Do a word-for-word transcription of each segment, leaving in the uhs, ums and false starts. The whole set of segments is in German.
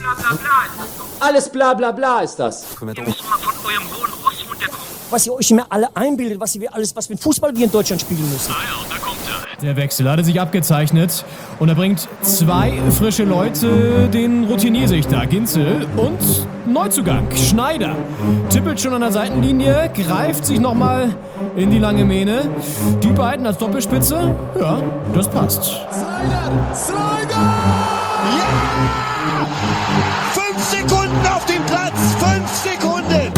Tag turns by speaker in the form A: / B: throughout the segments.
A: bla bla bla ist das doch.
B: Alles bla bla bla ist das.
A: Ihr müsst mal von eurem hohen Ross runterkommen.
C: Was ihr euch immer alle einbildet, was ihr alles, was für ein Fußball wir in Deutschland spielen müssen.
A: Ah ja, da kommt er.
D: Der Wechsel hatte sich abgezeichnet und er bringt zwei frische Leute, den Routiniersichter Ginzel und Neuzugang Schneider. Tippelt schon an der Seitenlinie, greift sich nochmal in die lange Mähne. Die beiden als Doppelspitze, ja, das passt.
E: Slider! Slider! Ja! Fünf Sekunden auf dem Platz! Fünf Sekunden!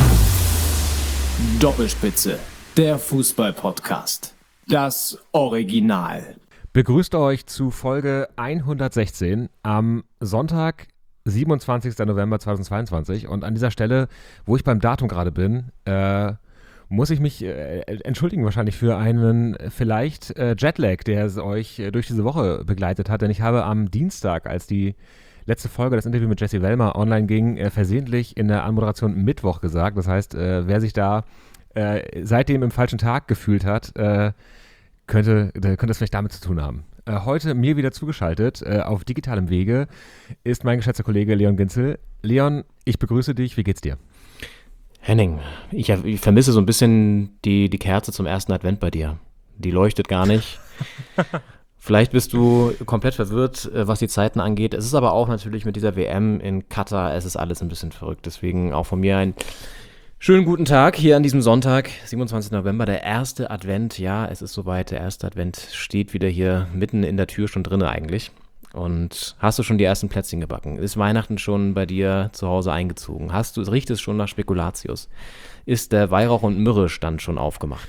F: Doppelspitze, der Fußball-Podcast. Das Original.
G: Begrüßt euch zu Folge hundertsechzehn am Sonntag, siebenundzwanzigster November zweitausendzweiundzwanzig. Und an dieser Stelle, wo ich beim Datum gerade bin, äh, muss ich mich äh, entschuldigen wahrscheinlich für einen vielleicht äh, Jetlag, der euch äh, durch diese Woche begleitet hat. Denn ich habe am Dienstag, als die letzte Folge, das Interview mit Jesse Wellmer online ging, äh, versehentlich in der Anmoderation Mittwoch gesagt. Das heißt, äh, wer sich da äh, seitdem im falschen Tag gefühlt hat, äh, könnte, könnte das vielleicht damit zu tun haben. Äh, heute mir wieder zugeschaltet, äh, auf digitalem Wege, ist mein geschätzter Kollege Leon Ginzel. Leon, ich begrüße dich. Wie geht's dir?
H: Henning, ich, ich vermisse so ein bisschen die, die Kerze zum ersten Advent bei dir. Die leuchtet gar nicht. Vielleicht bist du komplett verwirrt, was die Zeiten angeht. Es ist aber auch natürlich mit dieser W M in Katar, es ist alles ein bisschen verrückt. Deswegen auch von mir ein schönen guten Tag hier an diesem Sonntag, siebenundzwanzigster November, der erste Advent. Ja, es ist soweit, der erste Advent steht wieder hier mitten in der Tür schon drinne eigentlich. Und hast du schon die ersten Plätzchen gebacken? Ist Weihnachten schon bei dir zu Hause eingezogen? Hast du, riecht es schon nach Spekulatius? Ist der Weihrauch- und Myrrhe-Stand schon aufgemacht?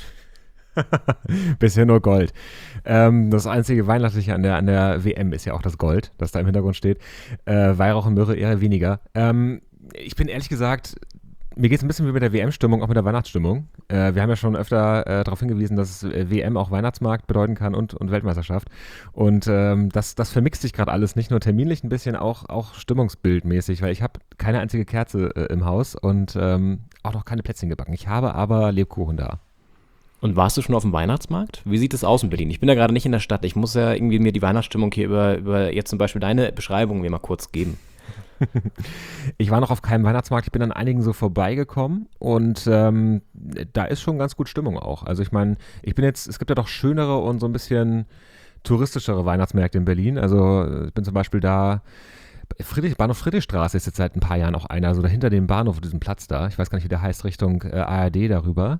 G: Bisher nur Gold. Ähm, das einzige Weihnachtliche an der, an der W M ist ja auch das Gold, das da im Hintergrund steht. Äh, Weihrauch und Myrrhe eher weniger. Ähm, ich bin ehrlich gesagt, mir geht es ein bisschen wie mit der W M-Stimmung, auch mit der Weihnachtsstimmung. Äh, wir haben ja schon öfter äh, darauf hingewiesen, dass äh, W M auch Weihnachtsmarkt bedeuten kann und, und Weltmeisterschaft. Und ähm, das, das vermixt sich gerade alles, nicht nur terminlich ein bisschen, auch, auch stimmungsbildmäßig, weil ich habe keine einzige Kerze äh, im Haus und ähm, auch noch keine Plätzchen gebacken. Ich habe aber Lebkuchen da.
H: Und warst du schon auf dem Weihnachtsmarkt? Wie sieht es aus in Berlin? Ich bin ja gerade nicht in der Stadt. Ich muss ja irgendwie mir die Weihnachtsstimmung hier über, über jetzt zum Beispiel deine Beschreibung mir mal kurz geben.
G: Ich war noch auf keinem Weihnachtsmarkt, ich bin an einigen so vorbeigekommen und ähm, da ist schon ganz gut Stimmung auch. Also ich meine, ich bin jetzt, es gibt ja doch schönere und so ein bisschen touristischere Weihnachtsmärkte in Berlin. Also ich bin zum Beispiel da, Friedrich, Bahnhof Friedrichstraße ist jetzt seit ein paar Jahren auch einer, also dahinter dem Bahnhof, diesem Platz da. Ich weiß gar nicht, wie der heißt, Richtung äh, A R D darüber.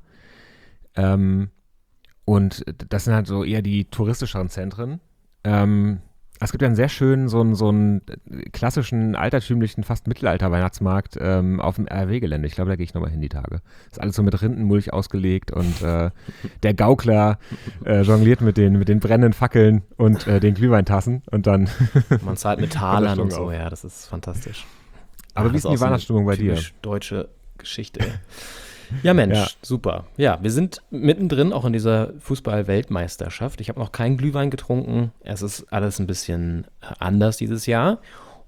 G: Ähm, und das sind halt so eher die touristischeren Zentren. Ähm, Es gibt ja einen sehr schönen, so einen, so einen klassischen, altertümlichen, fast Mittelalter-Weihnachtsmarkt ähm, auf dem R R W-Gelände. Ich glaube, da gehe ich nochmal hin die Tage. Ist alles so mit Rindenmulch ausgelegt und äh, der Gaukler äh, jongliert mit den, mit den brennenden Fackeln und äh, den Glühweintassen und dann
H: man zahlt mit Talern und so, ja, das ist fantastisch.
G: Aber
H: ja,
G: wie ist denn die Weihnachtsstimmung so bei dir?
H: Deutsche Geschichte. Ja, Mensch, ja. Super. Ja, wir sind mittendrin auch in dieser Fußball-Weltmeisterschaft. Ich habe noch keinen Glühwein getrunken. Es ist alles ein bisschen anders dieses Jahr.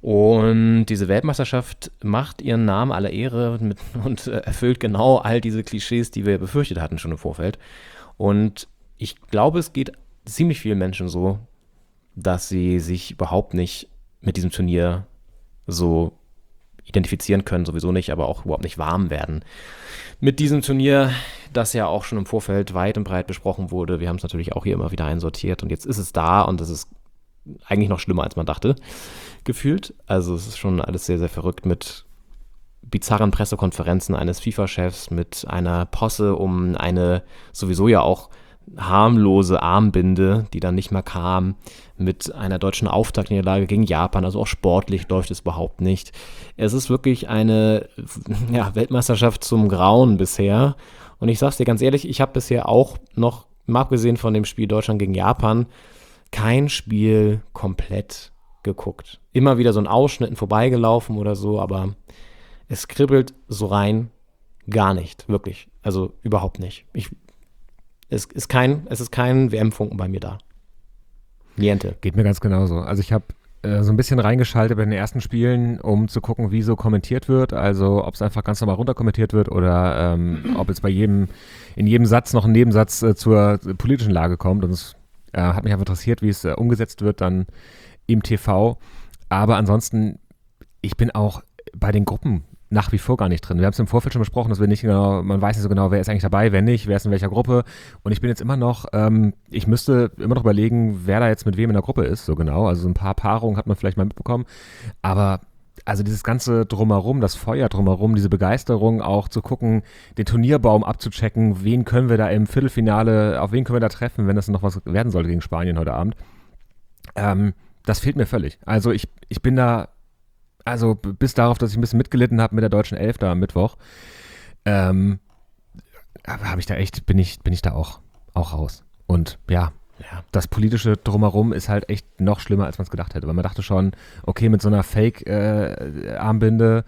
H: Und diese Weltmeisterschaft macht ihren Namen aller Ehre mit, und erfüllt genau all diese Klischees, die wir befürchtet hatten schon im Vorfeld. Und ich glaube, es geht ziemlich vielen Menschen so, dass sie sich überhaupt nicht mit diesem Turnier so identifizieren können, sowieso nicht, aber auch überhaupt nicht warm werden mit diesem Turnier, das ja auch schon im Vorfeld weit und breit besprochen wurde. Wir haben es natürlich auch hier immer wieder einsortiert und jetzt ist es da und es ist eigentlich noch schlimmer, als man dachte, gefühlt. Also es ist schon alles sehr, sehr verrückt mit bizarren Pressekonferenzen eines FIFA-Chefs, mit einer Posse um eine sowieso ja auch harmlose Armbinde, die dann nicht mehr kam, mit einer deutschen Auftaktniederlage gegen Japan, also auch sportlich läuft es überhaupt nicht. Es ist wirklich eine ja, Weltmeisterschaft zum Grauen bisher und ich sag's dir ganz ehrlich, ich habe bisher auch noch, mal abgesehen von dem Spiel Deutschland gegen Japan, kein Spiel komplett geguckt. Immer wieder so in Ausschnitten vorbeigelaufen oder so, aber es kribbelt so rein gar nicht, wirklich, also überhaupt nicht. Ich Es ist kein, es ist kein W M-Funken bei mir da. Niente.
G: Geht mir ganz genauso. Also ich habe äh, so ein bisschen reingeschaltet bei den ersten Spielen, um zu gucken, wie so kommentiert wird. Also ob es einfach ganz normal runterkommentiert wird oder ähm, ob es bei jedem, in jedem Satz noch ein Nebensatz äh, zur äh, politischen Lage kommt. Und es äh, hat mich einfach interessiert, wie es äh, umgesetzt wird dann im T V. Aber ansonsten, ich bin auch bei den Gruppen nach wie vor gar nicht drin. Wir haben es im Vorfeld schon besprochen, dass wir nicht genau, man weiß nicht so genau, wer ist eigentlich dabei, wer nicht, wer ist in welcher Gruppe. Und ich bin jetzt immer noch, ähm, ich müsste immer noch überlegen, wer da jetzt mit wem in der Gruppe ist, so genau. Also so ein paar Paarungen hat man vielleicht mal mitbekommen. Aber also dieses ganze Drumherum, das Feuer drumherum, diese Begeisterung auch zu gucken, den Turnierbaum abzuchecken, wen können wir da im Viertelfinale, auf wen können wir da treffen, wenn das noch was werden sollte gegen Spanien heute Abend. Ähm, das fehlt mir völlig. Also ich, ich bin da, also bis darauf, dass ich ein bisschen mitgelitten habe mit der deutschen Elf da am Mittwoch, ähm, habe ich da echt, bin ich, bin ich da auch, auch raus. Und ja, ja, das politische Drumherum ist halt echt noch schlimmer, als man es gedacht hätte. Weil man dachte schon, okay, mit so einer Fake-Armbinde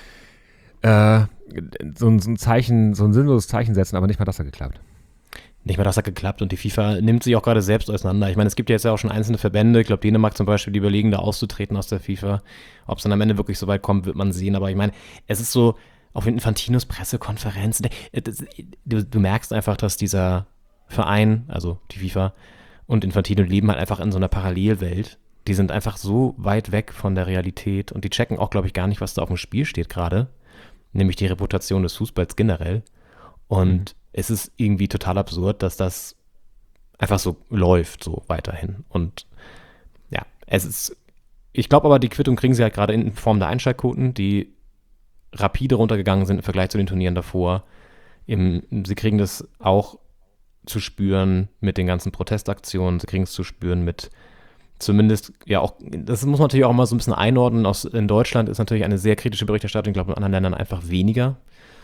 G: äh, äh, so, so ein Zeichen, so ein sinnloses Zeichen setzen, aber nicht mal das hat geklappt.
H: Nicht mal das hat geklappt und die FIFA nimmt sich auch gerade selbst auseinander. Ich meine, es gibt ja jetzt ja auch schon einzelne Verbände, ich glaube Dänemark zum Beispiel, die überlegen, da auszutreten aus der FIFA. Ob es dann am Ende wirklich so weit kommt, wird man sehen. Aber ich meine, es ist so, auf Infantinos Pressekonferenz, du, du merkst einfach, dass dieser Verein, also die FIFA und Infantino leben halt einfach in so einer Parallelwelt. Die sind einfach so weit weg von der Realität und die checken auch, glaube ich, gar nicht, was da auf dem Spiel steht gerade. Nämlich die Reputation des Fußballs generell. Und mhm. es ist irgendwie total absurd, dass das einfach so läuft, so weiterhin. Und ja, es ist, ich glaube aber, die Quittung kriegen sie halt gerade in Form der Einschaltquoten, die rapide runtergegangen sind im Vergleich zu den Turnieren davor. Im, sie kriegen das auch zu spüren mit den ganzen Protestaktionen, sie kriegen es zu spüren mit zumindest, ja auch, das muss man natürlich auch mal so ein bisschen einordnen, aus, in Deutschland ist natürlich eine sehr kritische Berichterstattung, ich glaube in anderen Ländern einfach weniger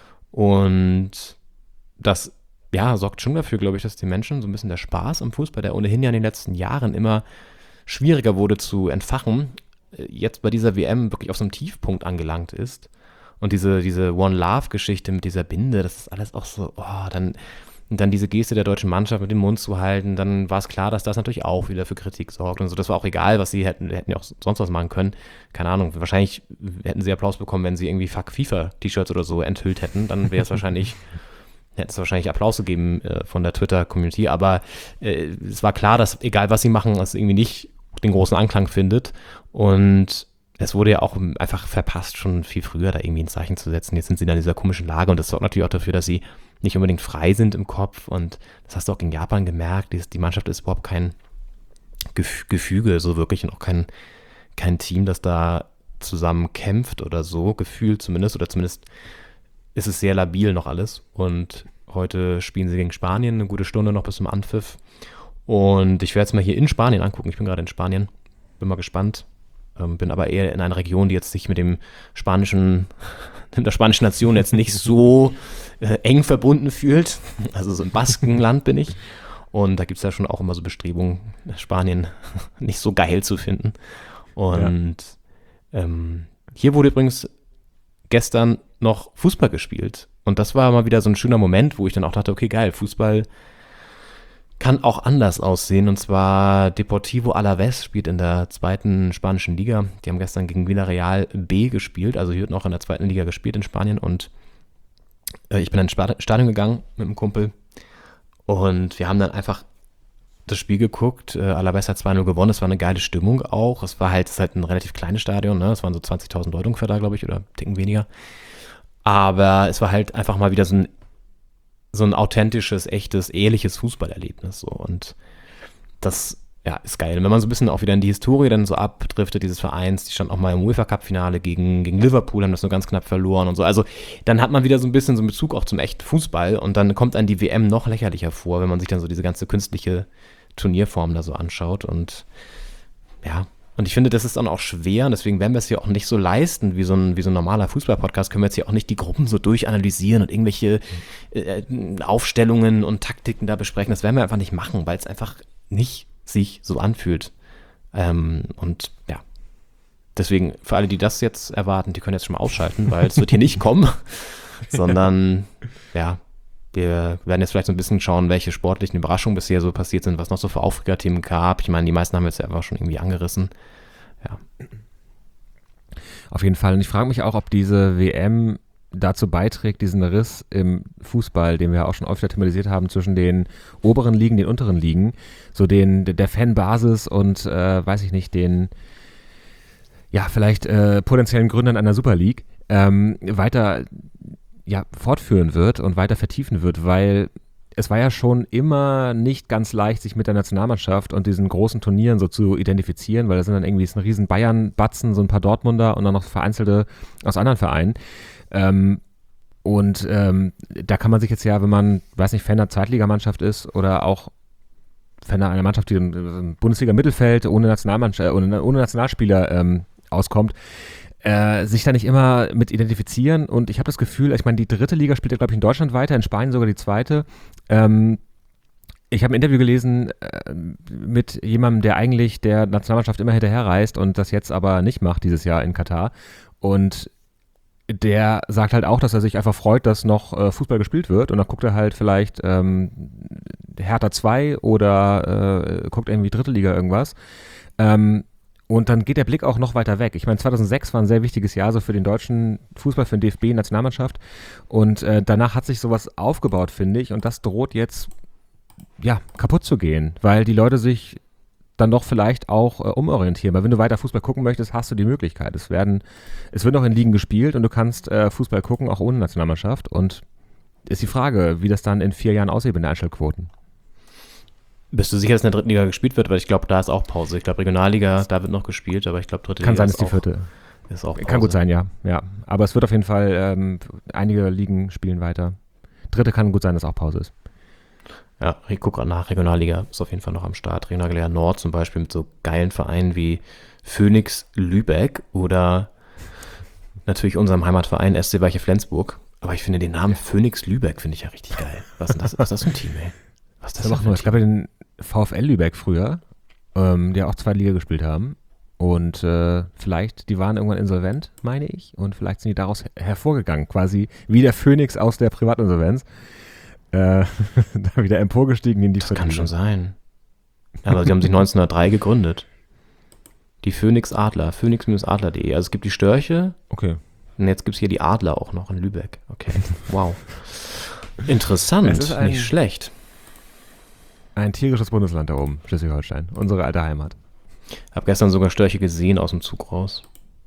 H: und das, ja, sorgt schon dafür, glaube ich, dass die Menschen so ein bisschen der Spaß am Fußball, der ohnehin ja in den letzten Jahren immer schwieriger wurde zu entfachen, jetzt bei dieser W M wirklich auf so einem Tiefpunkt angelangt ist und diese, diese One-Love-Geschichte mit dieser Binde, das ist alles auch so, oh, dann Und dann diese Geste der deutschen Mannschaft mit dem Mund zu halten, dann war es klar, dass das natürlich auch wieder für Kritik sorgt und so. Das war auch egal, was sie hätten, hätten ja auch sonst was machen können. Keine Ahnung, wahrscheinlich hätten sie Applaus bekommen, wenn sie irgendwie Fuck FIFA-T-Shirts oder so enthüllt hätten. Dann wäre es wahrscheinlich, hätte es wahrscheinlich Applaus gegeben äh, von der Twitter-Community. Aber äh, es war klar, dass egal was sie machen, es irgendwie nicht den großen Anklang findet. Und es wurde ja auch einfach verpasst, schon viel früher da irgendwie ein Zeichen zu setzen. Jetzt sind sie in dieser komischen Lage und das sorgt natürlich auch dafür, dass sie nicht unbedingt frei sind im Kopf und das hast du auch gegen Japan gemerkt, die, die Mannschaft ist überhaupt kein Gef- Gefüge, so wirklich und auch kein, kein Team, das da zusammen kämpft oder so, gefühlt zumindest, oder zumindest ist es sehr labil noch alles und heute spielen sie gegen Spanien, eine gute Stunde noch bis zum Anpfiff und ich werde es mal hier in Spanien angucken, ich bin gerade in Spanien, bin mal gespannt. Bin aber eher in einer Region, die jetzt sich mit dem spanischen, mit der spanischen Nation jetzt nicht so äh, eng verbunden fühlt. Also so im Baskenland bin ich. Und da gibt es ja schon auch immer so Bestrebungen, Spanien nicht so geil zu finden. Und ja. ähm, hier wurde übrigens gestern noch Fußball gespielt. Und das war mal wieder so ein schöner Moment, wo ich dann auch dachte, okay, geil, Fußball kann auch anders aussehen, und zwar Deportivo Alavés spielt in der zweiten spanischen Liga. Die haben gestern gegen Villarreal B gespielt, also hier wird noch in der zweiten Liga gespielt in Spanien und äh, ich bin ins Stadion gegangen mit einem Kumpel und wir haben dann einfach das Spiel geguckt. Äh, Alavés hat zwei null gewonnen, es war eine geile Stimmung auch. Es war halt, es ist halt ein relativ kleines Stadion, ne? Es waren so zwanzigtausend Leute ungefähr da, glaube ich, oder einen Ticken weniger. Aber es war halt einfach mal wieder so ein so ein authentisches, echtes, ehrliches Fußballerlebnis. So. Und das ja, ist geil. Und wenn man so ein bisschen auch wieder in die Historie dann so abdriftet, dieses Vereins, die standen auch mal im UEFA-Cup-Finale gegen, gegen Liverpool, haben das nur ganz knapp verloren und so. Also dann hat man wieder so ein bisschen so einen Bezug auch zum echten Fußball und dann kommt einem die W M noch lächerlicher vor, wenn man sich dann so diese ganze künstliche Turnierform da so anschaut. Und ja, und ich finde, das ist dann auch schwer und deswegen werden wir es ja auch nicht so leisten, wie so ein, wie so ein normaler Fußball-Podcast, können wir jetzt hier auch nicht die Gruppen so durchanalysieren und irgendwelche äh, Aufstellungen und Taktiken da besprechen. Das werden wir einfach nicht machen, weil es einfach nicht sich so anfühlt. Ähm, und ja, deswegen, für alle, die das jetzt erwarten, die können jetzt schon mal ausschalten, weil es wird hier nicht kommen, sondern ja, wir werden jetzt vielleicht so ein bisschen schauen, welche sportlichen Überraschungen bisher so passiert sind, was noch so für Aufregerthemen gab. Ich meine, die meisten haben wir jetzt ja einfach schon irgendwie angerissen. Ja.
G: Auf jeden Fall. Und ich frage mich auch, ob diese W M dazu beiträgt, diesen Riss im Fußball, den wir auch schon öfter thematisiert haben, zwischen den oberen Ligen, den unteren Ligen, so den der Fanbasis und, äh, weiß ich nicht, den ja, vielleicht äh, potenziellen Gründern einer Super League ähm, weiter ja, fortführen wird und weiter vertiefen wird, weil es war ja schon immer nicht ganz leicht, sich mit der Nationalmannschaft und diesen großen Turnieren so zu identifizieren, weil da sind dann irgendwie so ein riesen Bayern-Batzen, so ein paar Dortmunder und dann noch vereinzelte aus anderen Vereinen. Ähm, und ähm, da kann man sich jetzt ja, wenn man, weiß nicht, Fan der Zweitligamannschaft ist oder auch Fan einer Mannschaft, die im Bundesliga-Mittelfeld ohne, Nationalmannschaft, ohne, ohne Nationalspieler ähm, auskommt, Äh, sich da nicht immer mit identifizieren und ich habe das Gefühl, ich meine, die dritte Liga spielt ja, glaube ich, in Deutschland weiter, in Spanien sogar die zweite. Ähm, ich habe ein Interview gelesen äh, mit jemandem, der eigentlich der Nationalmannschaft immer hinterherreist und das jetzt aber nicht macht dieses Jahr in Katar und der sagt halt auch, dass er sich einfach freut, dass noch äh, Fußball gespielt wird und dann guckt er halt vielleicht ähm, Hertha zwei oder äh, guckt irgendwie dritte Liga irgendwas. Ähm, Und dann geht der Blick auch noch weiter weg. Ich meine, zweitausendsechs war ein sehr wichtiges Jahr so für den deutschen Fußball, für den D F B-Nationalmannschaft. Und äh, danach hat sich sowas aufgebaut, finde ich. Und das droht jetzt, ja, kaputt zu gehen, weil die Leute sich dann doch vielleicht auch äh, umorientieren. Weil wenn du weiter Fußball gucken möchtest, hast du die Möglichkeit. Es werden, es wird noch in Ligen gespielt und du kannst äh, Fußball gucken, auch ohne Nationalmannschaft. Und ist die Frage, wie das dann in vier Jahren aussieht mit den Einstellquoten.
H: Bist du sicher, dass in der dritten Liga gespielt wird? Weil ich glaube, da ist auch Pause. Ich glaube, Regionalliga, da wird noch gespielt, aber ich glaube, dritte
G: Kann
H: Liga
G: sein,
H: ist
G: dass die
H: auch,
G: vierte.
H: ist auch Pause.
G: Kann gut sein, ja. ja. Aber es wird auf jeden Fall, ähm, einige Ligen spielen weiter. Dritte kann gut sein, dass auch Pause ist.
H: Ja, ich gucke gerade nach. Regionalliga ist auf jeden Fall noch am Start. Regionalliga Nord zum Beispiel mit so geilen Vereinen wie Phoenix Lübeck oder natürlich unserem Heimatverein S C Weiche Flensburg. Aber ich finde den Namen Phoenix Lübeck finde ich ja richtig geil. Was ist das, was ist das für ein Team, ey? Was ist das,
G: das
H: für ein
G: Ich glaube, den VfL Lübeck früher, ähm, die auch zweite Liga gespielt haben. Und äh, vielleicht, die waren irgendwann insolvent, meine ich. Und vielleicht sind die daraus her- hervorgegangen, quasi wie der Phönix aus der Privatinsolvenz. Äh, da wieder emporgestiegen in die
H: Das kann schon sein. Aber sie haben sich neunzehnhundertdrei gegründet. Die Phoenix Adler, phoenix-adler punkt de. Also es gibt die Störche.
G: Okay.
H: Und jetzt gibt es hier die Adler auch noch in Lübeck. Okay, wow. Interessant,
G: Es ist ein-
H: nicht schlecht.
G: Ein tierisches Bundesland da oben, Schleswig-Holstein, unsere alte Heimat.
H: Hab gestern sogar Störche gesehen aus dem Zug raus.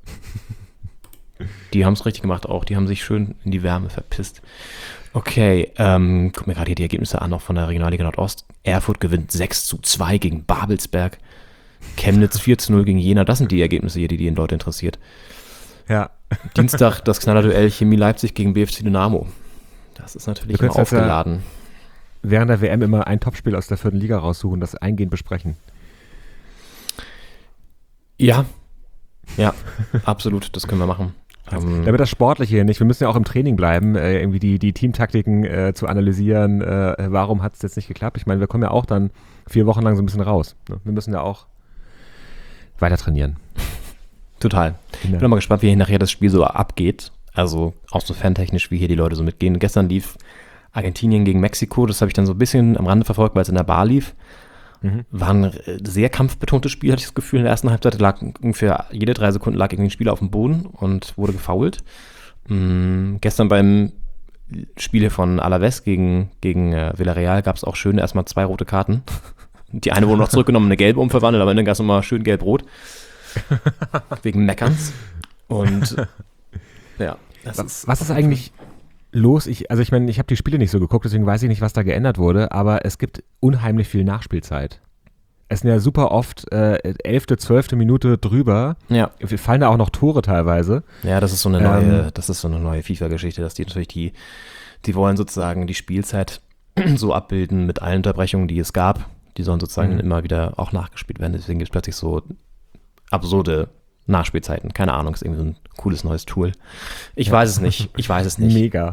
H: Die haben es richtig gemacht auch. Die haben sich schön in die Wärme verpisst. Okay, ähm, guck mir gerade hier die Ergebnisse an, auch von der Regionalliga Nordost. Erfurt gewinnt sechs zu zwei gegen Babelsberg. Chemnitz vier zu null gegen Jena. Das sind die Ergebnisse hier, die die Leute interessiert.
G: Ja.
H: Dienstag das Knallerduell Chemie Leipzig gegen B F C Dynamo. Das ist natürlich
G: Wir
H: immer
G: können es ja-
H: aufgeladen.
G: Während der W M immer ein Topspiel aus der vierten Liga raussuchen, das eingehend besprechen.
H: Ja, ja, absolut, das können wir machen. Ähm,
G: Damit das Sportliche hier nicht, wir müssen ja auch im Training bleiben, äh, irgendwie die, die Teamtaktiken äh, zu analysieren, äh, warum hat es jetzt nicht geklappt. Ich meine, wir kommen ja auch dann vier Wochen lang so ein bisschen raus. Ne? Wir müssen ja auch weiter trainieren.
H: Total. Ich bin mal gespannt, wie hier nachher das Spiel so abgeht. Also auch so fantechnisch, wie hier die Leute so mitgehen. Gestern lief Argentinien gegen Mexiko, das habe ich dann so ein bisschen am Rande verfolgt, weil es in der Bar lief.
G: Mhm.
H: War ein sehr kampfbetontes Spiel, hatte ich das Gefühl. In der ersten Halbzeit lag ungefähr jede drei Sekunden lag irgendwie ein Spieler auf dem Boden und wurde gefoult. Mhm. Gestern beim Spiel von Alavés gegen, gegen äh, Villarreal gab es auch schön erstmal zwei rote Karten. Die eine wurde noch zurückgenommen, eine gelbe umverwandelt, aber dann gab es nochmal schön gelb-rot. Wegen Meckerns. Und ja. Das
G: Was,
H: ist
G: was ist eigentlich los? Ich, also ich meine, ich habe die Spiele nicht so geguckt, deswegen weiß ich nicht, was da geändert wurde, aber es gibt unheimlich viel Nachspielzeit. Es sind ja super oft äh, elfte, zwölfte Minute drüber.
H: Ja.
G: Wir fallen da auch noch Tore teilweise.
H: Ja, das ist so eine neue,
G: Ähm,
H: das ist so eine neue FIFA-Geschichte, dass die natürlich die, die wollen sozusagen die Spielzeit so abbilden mit allen Unterbrechungen, die es gab. Die sollen sozusagen
G: Mhm.
H: immer wieder auch nachgespielt werden. Deswegen gibt es plötzlich so absurde Nachspielzeiten. Keine Ahnung, ist irgendwie so ein cooles neues Tool. Ich
G: Ja.
H: weiß es nicht. Ich weiß es nicht.
G: Mega.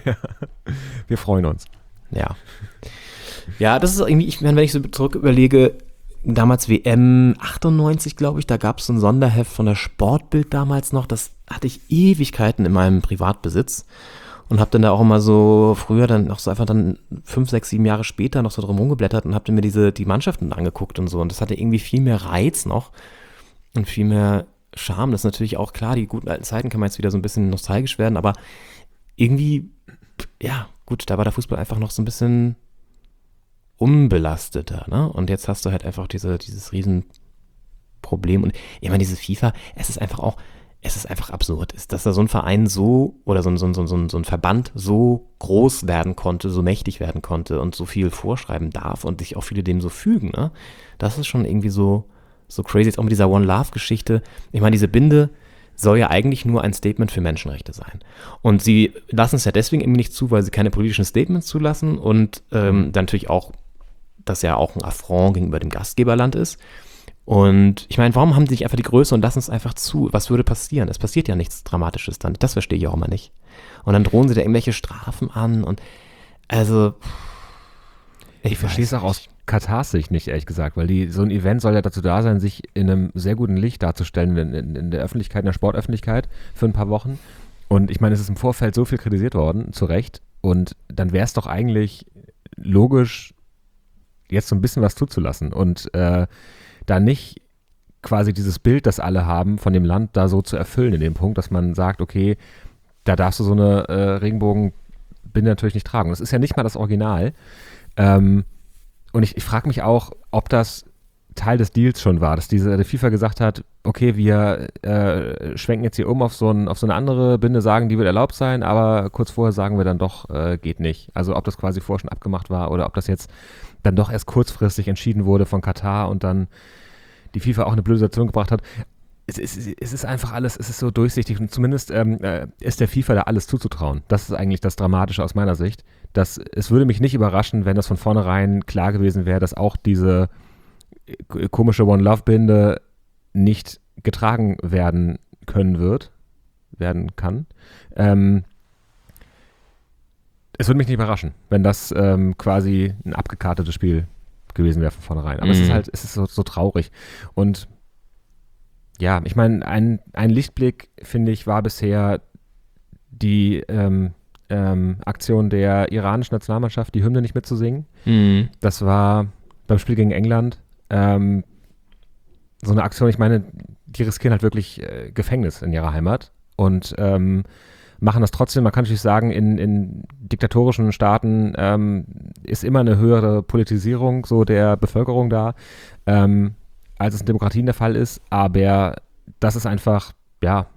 G: Wir freuen uns.
H: Ja. Ja, das ist irgendwie, ich meine, wenn ich so zurück überlege, damals W M achtundneunzig, glaube ich, da gab es so ein Sonderheft von der Sportbild damals noch, das hatte ich Ewigkeiten in meinem Privatbesitz und habe dann da auch immer so früher dann noch so einfach dann fünf, sechs, sieben Jahre später noch so drum rumgeblättert und habe dann mir diese, die Mannschaften angeguckt und so und das hatte irgendwie viel mehr Reiz noch und viel mehr Charme. Das ist natürlich auch klar, die guten alten Zeiten kann man jetzt wieder so ein bisschen nostalgisch werden, aber irgendwie, ja, gut, da war der Fußball einfach noch so ein bisschen unbelasteter, ne? Und jetzt hast du halt einfach diese, dieses riesen Problem. Und ich meine, diese FIFA, es ist einfach auch, es ist einfach absurd, ist, dass da so ein Verein so oder so ein, so, ein, so, ein, so ein Verband so groß werden konnte, so mächtig werden konnte und so viel vorschreiben darf und sich auch viele dem so fügen. Ne? Das ist schon irgendwie so, so crazy. Jetzt auch mit dieser One Love-Geschichte. Ich meine, diese Binde soll ja eigentlich nur ein Statement für Menschenrechte sein. Und sie lassen es ja deswegen eben nicht zu, weil sie keine politischen Statements zulassen und ähm, dann natürlich auch, dass ja auch ein Affront gegenüber dem Gastgeberland ist. Und ich meine, warum haben sie nicht einfach die Größe und lassen es einfach zu? Was würde passieren? Es passiert ja nichts Dramatisches dann. Das verstehe ich auch immer nicht. Und dann drohen sie da irgendwelche Strafen an und also
G: ich, ich verstehe es auch aus Katars Sicht nicht, ehrlich gesagt, weil die, so ein Event soll ja dazu da sein, sich in einem sehr guten Licht darzustellen in, in, in der Öffentlichkeit, in der Sportöffentlichkeit für ein paar Wochen. Und ich meine, es ist im Vorfeld so viel kritisiert worden, zu Recht. Und dann wäre es doch eigentlich logisch, jetzt so ein bisschen was zuzulassen und äh, da nicht quasi dieses Bild, das alle haben, von dem Land da so zu erfüllen in dem Punkt, dass man sagt, okay, da darfst du so eine äh, Regenbogenbinde natürlich nicht tragen. Und das ist ja nicht mal das Original. Ähm, und ich, ich frage mich auch, ob das Teil des Deals schon war, dass diese die FIFA gesagt hat, okay, wir äh, schwenken jetzt hier um auf so, ein, auf so eine andere Binde, sagen, die wird erlaubt sein, aber kurz vorher sagen wir dann doch, äh, geht nicht. Also ob das quasi vorher schon abgemacht war oder ob das jetzt dann doch erst kurzfristig entschieden wurde von Katar und dann die FIFA auch eine blöde Situation gebracht hat. Es ist, es ist einfach alles, es ist so durchsichtig und zumindest ähm, äh, ist der FIFA da alles zuzutrauen. Das ist eigentlich das Dramatische aus meiner Sicht. Dass, es würde mich nicht überraschen, wenn das von vornherein klar gewesen wäre, dass auch diese komische One-Love-Binde nicht getragen werden können wird, werden kann. Ähm, es würde mich nicht überraschen, wenn das ähm, quasi ein abgekartetes Spiel gewesen wäre von vornherein. Aber mhm. es ist halt, es ist so, so traurig. Und ja, ich meine, ein, ein Lichtblick, finde ich, war bisher die ähm, ähm, Aktion der iranischen Nationalmannschaft, die Hymne nicht mitzusingen. Mhm. Das war beim Spiel gegen England ähm, so eine Aktion, ich meine, die riskieren halt wirklich äh, Gefängnis in ihrer Heimat und ähm, machen das trotzdem. Man kann natürlich sagen, in, in diktatorischen Staaten ähm, ist immer eine höhere Politisierung so der Bevölkerung da, ähm, als es in Demokratien der Fall ist. Aber das ist einfach, ja,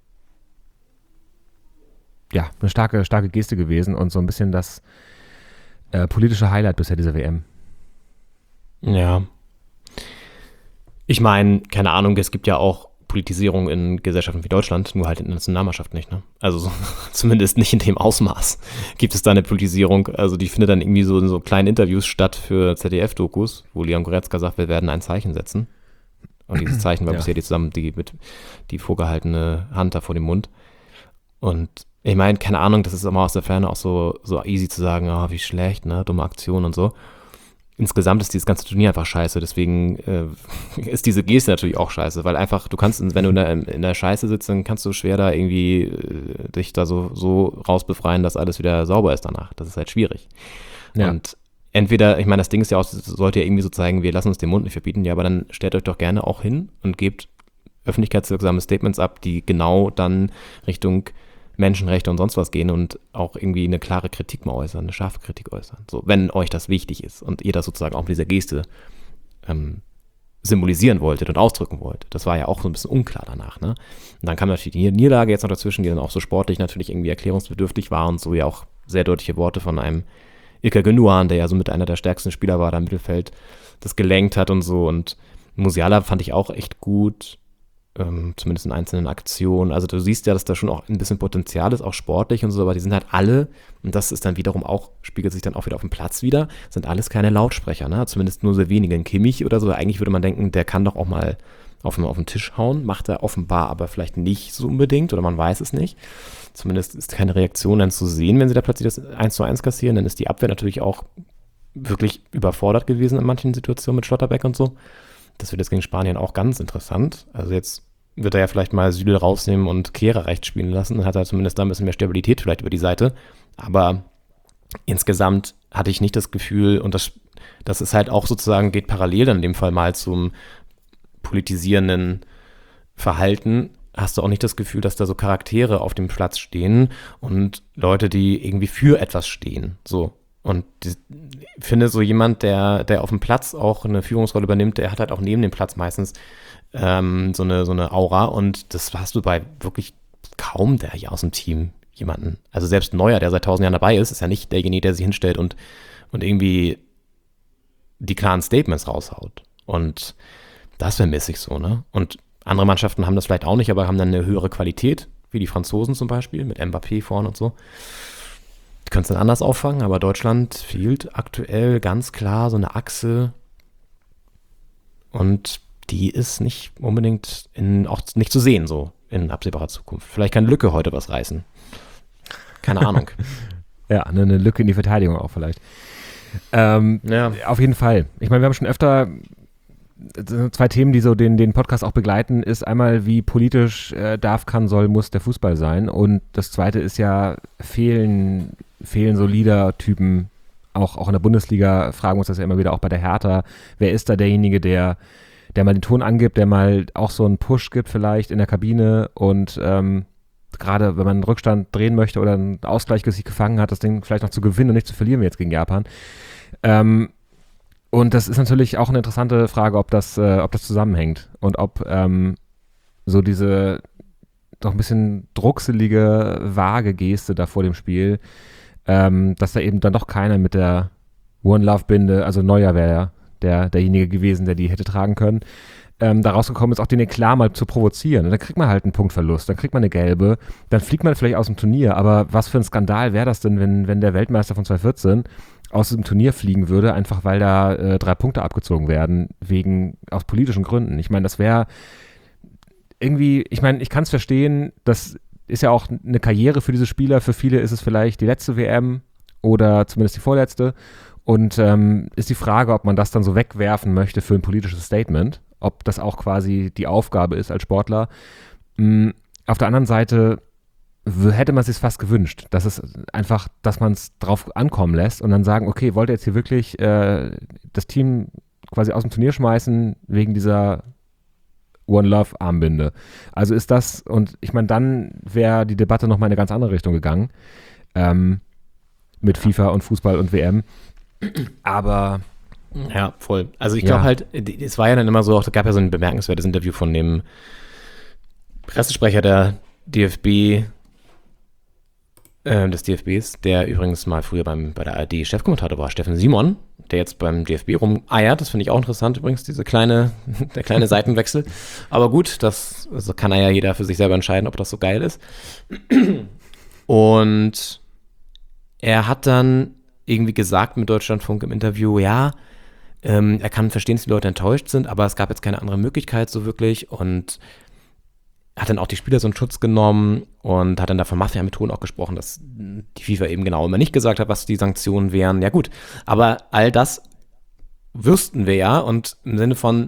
G: ja, eine starke, starke Geste gewesen und so ein bisschen das äh, politische Highlight bisher dieser W M.
H: Ja. Ich meine, keine Ahnung, es gibt ja auch Politisierung in Gesellschaften wie Deutschland, nur halt in der Nationalmannschaft nicht, ne? Also so, zumindest nicht in dem Ausmaß gibt es da eine Politisierung. Also die findet dann irgendwie so in so kleinen Interviews statt für Z D F-Dokus, wo Leon Goretzka sagt, wir werden ein Zeichen setzen. Und dieses Zeichen war ja bisher die zusammen die mit die vorgehaltene Hand da vor dem Mund. Und ich meine, keine Ahnung, das ist immer aus der Ferne auch so, so easy zu sagen, oh, wie schlecht, ne, dumme Aktion und so. Insgesamt ist dieses ganze Turnier einfach scheiße, deswegen äh, ist diese Geste natürlich auch scheiße, weil einfach, du kannst, wenn du in der, in der Scheiße sitzt, dann kannst du schwer da irgendwie äh, dich da so, so rausbefreien, dass alles wieder sauber ist danach. Das ist halt schwierig. Ja. Und entweder, ich meine, das Ding ist ja auch, sollte ja irgendwie so zeigen, wir lassen uns den Mund nicht verbieten, ja, aber dann stellt euch doch gerne auch hin und gebt öffentlichkeitswirksame Statements ab, die genau dann Richtung Menschenrechte und sonst was gehen und auch irgendwie eine klare Kritik mal äußern, eine scharfe Kritik äußern. So, wenn euch das wichtig ist und ihr das sozusagen auch mit dieser Geste ähm, symbolisieren wolltet und ausdrücken wolltet. Das war ja auch so ein bisschen unklar danach, ne? Und dann kam natürlich die Niederlage jetzt noch dazwischen, die dann auch so sportlich natürlich irgendwie erklärungsbedürftig war und so ja auch sehr deutliche Worte von einem Ilkay Gündoğan, der ja so mit einer der stärksten Spieler war, da im Mittelfeld das gelenkt hat und so. Und Musiala fand ich auch echt gut. Ähm, zumindest in einzelnen Aktionen. Also du siehst ja, dass da schon auch ein bisschen Potenzial ist, auch sportlich und so, aber die sind halt alle, und das ist dann wiederum auch, spiegelt sich dann auch wieder auf dem Platz wieder, sind alles keine Lautsprecher, ne? Zumindest nur sehr wenige. Ein Kimmich oder so, eigentlich würde man denken, der kann doch auch mal auf den, auf den Tisch hauen, macht er offenbar aber vielleicht nicht so unbedingt oder man weiß es nicht. Zumindest ist keine Reaktion dann zu sehen, wenn sie da plötzlich das eins zu eins kassieren, dann ist die Abwehr natürlich auch wirklich überfordert gewesen in manchen Situationen mit Schlotterbeck und so. Das wird jetzt gegen Spanien auch ganz interessant. Also jetzt wird er ja vielleicht mal Süle rausnehmen und Kehrer rechts spielen lassen. Dann hat er zumindest da ein bisschen mehr Stabilität vielleicht über die Seite. Aber insgesamt hatte ich nicht das Gefühl, und das, das ist halt auch sozusagen, geht parallel dann in dem Fall mal zum politisierenden Verhalten, hast du auch nicht das Gefühl, dass da so Charaktere auf dem Platz stehen und Leute, die irgendwie für etwas stehen. So. Und ich finde, so jemand, der, der auf dem Platz auch eine Führungsrolle übernimmt, der hat halt auch neben dem Platz meistens ähm, so eine, so eine Aura und das hast du bei wirklich kaum der hier aus dem Team jemanden. Also selbst Neuer, der seit tausend Jahren dabei ist, ist ja nicht derjenige, der sich hinstellt und, und irgendwie die klaren Statements raushaut. Und das vermisse ich so, ne? Und andere Mannschaften haben das vielleicht auch nicht, aber haben dann eine höhere Qualität, wie die Franzosen zum Beispiel, mit Mbappé vorne und so. Die können es dann anders auffangen, aber Deutschland fehlt aktuell ganz klar so eine Achse und die ist nicht unbedingt in, auch nicht zu sehen so in absehbarer Zukunft. Vielleicht kann Lücke heute was reißen. Keine Ahnung.
G: Ja, eine, eine Lücke in die Verteidigung auch vielleicht. Ähm, ja. Auf jeden Fall. Ich meine, wir haben schon öfter zwei Themen, die so den, den Podcast auch begleiten, ist einmal, wie politisch äh, darf, kann, soll, muss der Fußball sein. Und das zweite ist ja, fehlen, fehlen so Leader-Typen, auch, auch in der Bundesliga, fragen wir uns das ja immer wieder, auch bei der Hertha. Wer ist da derjenige, der, der mal den Ton angibt, der mal auch so einen Push gibt vielleicht in der Kabine und ähm, gerade wenn man einen Rückstand drehen möchte oder einen Ausgleich sich gefangen hat, das Ding vielleicht noch zu gewinnen und nicht zu verlieren wie jetzt gegen Japan. Ähm, Und das ist natürlich auch eine interessante Frage, ob das, äh, ob das zusammenhängt und ob ähm, so diese doch ein bisschen druckselige, vage Geste da vor dem Spiel, ähm, dass da eben dann doch keiner mit der One-Love-Binde, also Neuer wäre der, derjenige gewesen, der die hätte tragen können, ähm, da rausgekommen ist, auch den Eklat mal zu provozieren. Und dann kriegt man halt einen Punktverlust, dann kriegt man eine gelbe, dann fliegt man vielleicht aus dem Turnier, aber was für ein Skandal wäre das denn, wenn, wenn der Weltmeister von zwanzig vierzehn aus dem Turnier fliegen würde, einfach weil da äh, drei Punkte abgezogen werden, wegen, aus politischen Gründen. Ich meine, das wäre irgendwie, ich meine, ich kann es verstehen, das ist ja auch eine Karriere für diese Spieler, für viele ist es vielleicht die letzte W M oder zumindest die vorletzte und ähm, ist die Frage, ob man das dann so wegwerfen möchte für ein politisches Statement, ob das auch quasi die Aufgabe ist als Sportler. Mhm. Auf der anderen Seite hätte man es sich fast gewünscht, dass es einfach, dass man es drauf ankommen lässt und dann sagen, okay, wollt ihr jetzt hier wirklich äh, das Team quasi aus dem Turnier schmeißen wegen dieser One Love Armbinde. Also ist das, und ich meine, dann wäre die Debatte nochmal in eine ganz andere Richtung gegangen, ähm, mit FIFA und Fußball und W M. Aber
H: ja, voll. Also ich glaube
G: ja.
H: halt, es war ja dann immer so, es gab ja so ein bemerkenswertes Interview von dem Pressesprecher der D F B, des D F Bs, der übrigens mal früher beim, bei der A R D Chefkommentator war, Steffen Simon, der jetzt beim D F B rumeiert. Das finde ich auch interessant übrigens, diese kleine, der kleine Seitenwechsel. Aber gut, das also kann ja jeder für sich selber entscheiden, ob das so geil ist. Und er hat dann irgendwie gesagt mit Deutschlandfunk im Interview, ja, ähm, er kann verstehen, dass die Leute enttäuscht sind, aber es gab jetzt keine andere Möglichkeit so wirklich und hat dann auch die Spieler so einen Schutz genommen und hat dann da von Mafia-Methoden auch gesprochen, dass die FIFA eben genau immer nicht gesagt hat, was die Sanktionen wären. Ja gut, aber all das wüssten wir ja und im Sinne von,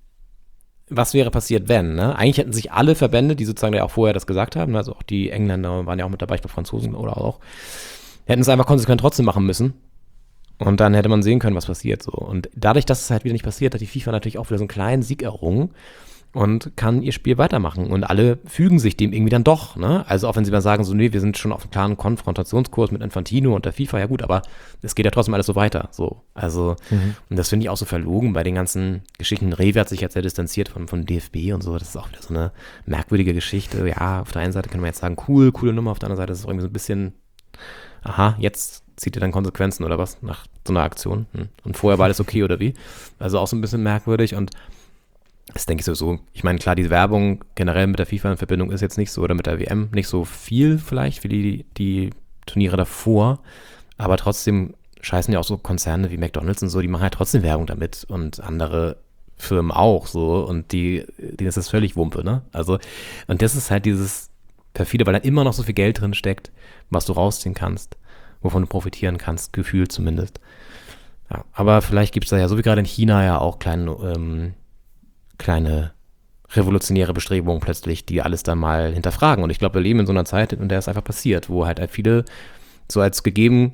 H: was wäre passiert, wenn, ne? Eigentlich hätten sich alle Verbände, die sozusagen ja auch vorher das gesagt haben, also auch die Engländer waren ja auch mit dabei, ich glaube Franzosen oder auch, hätten es einfach konsequent trotzdem machen müssen. Und dann hätte man sehen können, was passiert so. Und dadurch, dass es halt wieder nicht passiert, hat die FIFA natürlich auch wieder so einen kleinen Sieg errungen und kann ihr Spiel weitermachen. Und alle fügen sich dem irgendwie dann doch, ne? Also auch wenn sie mal sagen, so, nee, wir sind schon auf einem klaren Konfrontationskurs mit Infantino und der FIFA, ja gut, aber es geht ja trotzdem alles so weiter, so. Also, mhm. und das finde ich auch so verlogen bei den ganzen Geschichten. Rewe hat sich jetzt sehr distanziert von, von D F B und so, das ist auch wieder so eine merkwürdige Geschichte. Ja, auf der einen Seite kann man jetzt sagen, cool, coole Nummer, auf der anderen Seite ist es irgendwie so ein bisschen, aha, jetzt zieht ihr dann Konsequenzen oder was nach so einer Aktion? Hm. Und vorher war alles okay oder wie? Also auch so ein bisschen merkwürdig und das denke ich sowieso. Ich meine, klar, die Werbung generell mit der FIFA in Verbindung ist jetzt nicht so, oder mit der W M, nicht so viel vielleicht wie die, die Turniere davor, aber trotzdem scheißen ja auch so Konzerne wie McDonald's und so, die machen halt trotzdem Werbung damit und andere Firmen auch so und die, denen ist das völlig Wumpe, ne? Also, und das ist halt dieses perfide, weil da immer noch so viel Geld drin steckt, was du rausziehen kannst, wovon du profitieren kannst, gefühlt zumindest. Ja, aber vielleicht gibt es da ja, so wie gerade in China ja auch kleine, ähm, kleine revolutionäre Bestrebungen plötzlich, die alles dann mal hinterfragen. Und ich glaube, wir leben in so einer Zeit, in der es einfach passiert, wo halt viele so als gegeben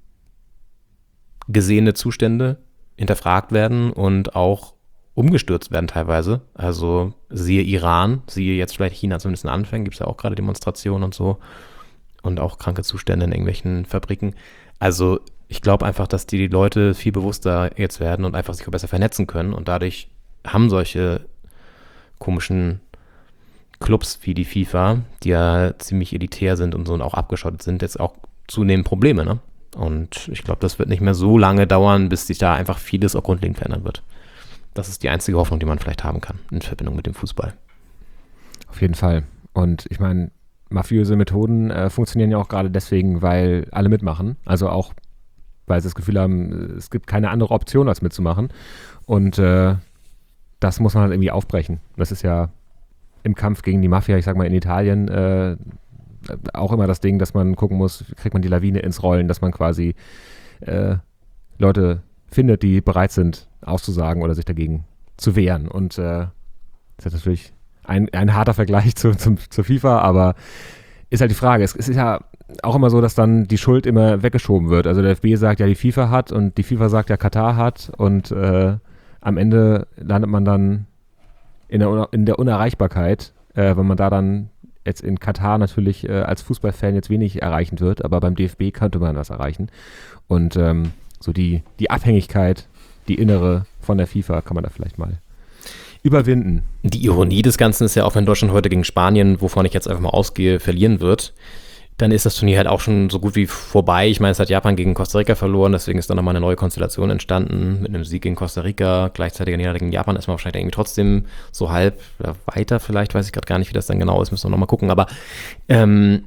H: gesehene Zustände hinterfragt werden und auch umgestürzt werden teilweise. Also siehe Iran, siehe jetzt vielleicht China zumindest in Anfängen, gibt es ja auch gerade Demonstrationen und so und auch kranke Zustände in irgendwelchen Fabriken. Also ich glaube einfach, dass die Leute viel bewusster jetzt werden und einfach sich auch besser vernetzen können und dadurch haben solche komischen Clubs wie die FIFA, die ja ziemlich elitär sind und so und auch abgeschottet sind, jetzt auch zunehmend Probleme, ne? Und ich glaube, das wird nicht mehr so lange dauern, bis sich da einfach vieles auch grundlegend verändern wird. Das ist die einzige Hoffnung, die man vielleicht haben kann in Verbindung mit dem Fußball.
G: Auf jeden Fall. Und ich meine, mafiöse Methoden äh, funktionieren ja auch gerade deswegen, weil alle mitmachen. Also auch, weil sie das Gefühl haben, es gibt keine andere Option, als mitzumachen. Und äh, das muss man halt irgendwie aufbrechen. Das ist ja im Kampf gegen die Mafia, ich sag mal in Italien, äh, auch immer das Ding, dass man gucken muss, kriegt man die Lawine ins Rollen, dass man quasi äh, Leute findet, die bereit sind, auszusagen oder sich dagegen zu wehren. Und äh, das ist natürlich ein, ein harter Vergleich zu, zum, zur FIFA, aber ist halt die Frage. Es, es ist ja auch immer so, dass dann die Schuld immer weggeschoben wird. Also der F B sagt ja, die FIFA hat und die FIFA sagt ja, Katar hat und äh, am Ende landet man dann in der, in der Unerreichbarkeit, äh, wenn man da dann jetzt in Katar natürlich äh, als Fußballfan jetzt wenig erreichen wird, aber beim D F B könnte man das erreichen. Und ähm, so die, die Abhängigkeit, die innere von der FIFA kann man da vielleicht mal überwinden.
H: Die Ironie des Ganzen ist ja auch, wenn Deutschland heute gegen Spanien, wovon ich jetzt einfach mal ausgehe, verlieren wird, dann ist das Turnier halt auch schon so gut wie vorbei. Ich meine, es hat Japan gegen Costa Rica verloren, deswegen ist dann nochmal eine neue Konstellation entstanden mit einem Sieg gegen Costa Rica, gleichzeitiger Niederlage gegen Japan ist man wahrscheinlich irgendwie trotzdem so halb ja, weiter, vielleicht weiß ich gerade gar nicht, wie das dann genau ist, müssen wir nochmal gucken, aber ähm,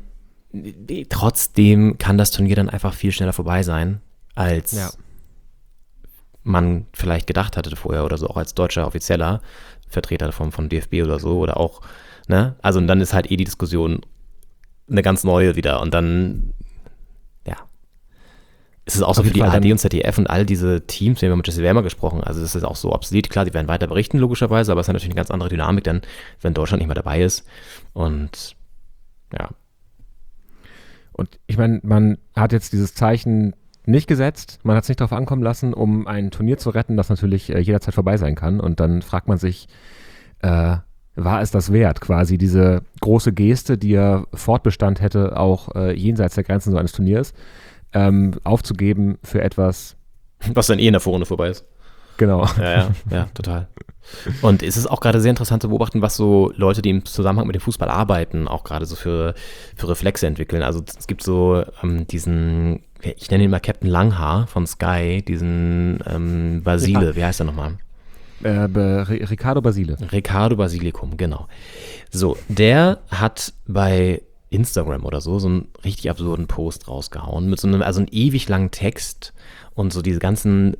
H: trotzdem kann das Turnier dann einfach viel schneller vorbei sein, als ja. man vielleicht gedacht hatte vorher oder so, auch als deutscher offizieller Vertreter vom, vom D F B oder so oder auch, ne, also und dann ist halt eh die Diskussion eine ganz neue wieder und dann, ja, ist es auch so für die A R D und Z D F und all diese Teams, wir haben mit Jesse Wärmer gesprochen, also das ist auch so obsolet, klar, die werden weiter berichten logischerweise, aber es ist natürlich eine ganz andere Dynamik dann, wenn Deutschland nicht mehr dabei ist und ja.
G: Und ich meine, man hat jetzt dieses Zeichen nicht gesetzt, man hat es nicht darauf ankommen lassen, um ein Turnier zu retten, das natürlich äh, jederzeit vorbei sein kann und dann fragt man sich, äh, war es das wert, quasi diese große Geste, die ja Fortbestand hätte, auch äh, jenseits der Grenzen so eines Turniers, ähm, aufzugeben für etwas,
H: was dann eh in der Vorrunde vorbei ist.
G: Genau.
H: Ja, ja, ja, total. Und es ist auch gerade sehr interessant zu beobachten, was so Leute, die im Zusammenhang mit dem Fußball arbeiten, auch gerade so für, für Reflexe entwickeln. Also es gibt so ähm, diesen, ich nenne ihn mal Captain Langhaar von Sky, diesen ähm, Basile, ja. Wie heißt er nochmal?
G: Äh, Riccardo Basile.
H: Riccardo Basilikum, genau. So, der hat bei Instagram oder so so einen richtig absurden Post rausgehauen mit so einem, also einem ewig langen Text und so diese ganzen